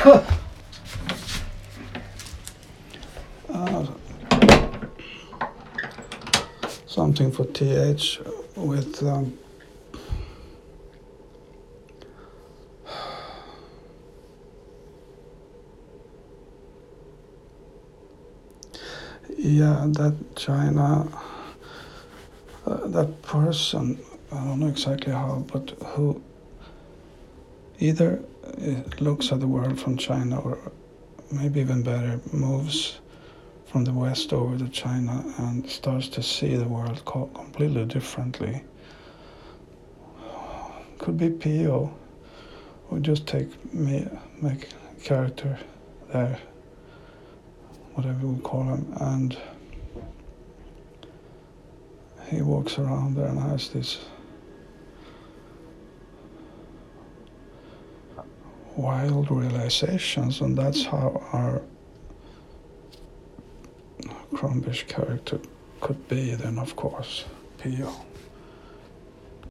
uh, something for TH with yeah, that China, that person, I don't know exactly how, but who either looks at the world from China or maybe even better, moves from the West over to China and starts to see the world completely differently. Could be Pio, or just make a character there, whatever we call him, and he walks around there and has these wild realizations, and that's how our Crumbish character could be then, of course, Pio.